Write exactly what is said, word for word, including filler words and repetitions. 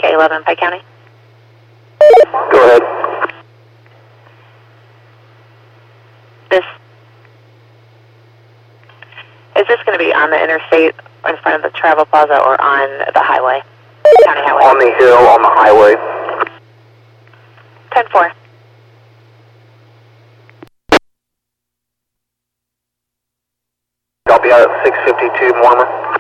K eleven, Pike County. Go ahead. This, is this going to be on the interstate in front of the Travel Plaza or on the highway? County highway? On the hill, on the highway. ten four. Copy out at six fifty-two Mormon.